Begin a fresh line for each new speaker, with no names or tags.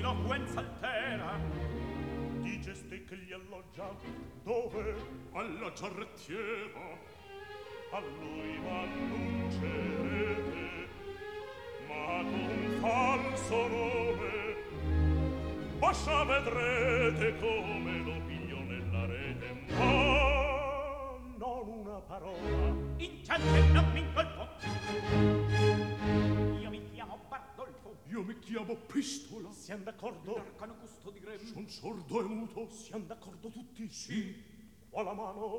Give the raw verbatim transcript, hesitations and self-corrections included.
eloquenza altera.
Digeste che gli alloggia dove?
Alla giarrettiera.
A lui m'annuncerete, ma con falso nome. Poscia vedrete come lo piglio nella rete, ma non una parola.
Inciance non mi incolpo. Io mi chiamo Bardolfo.
Io mi chiamo Pistola.
Siamo d'accordo?
L'arcano custodi rem.
Son sordo e muto.
Siamo d'accordo tutti?
Sì.
Ho la mano.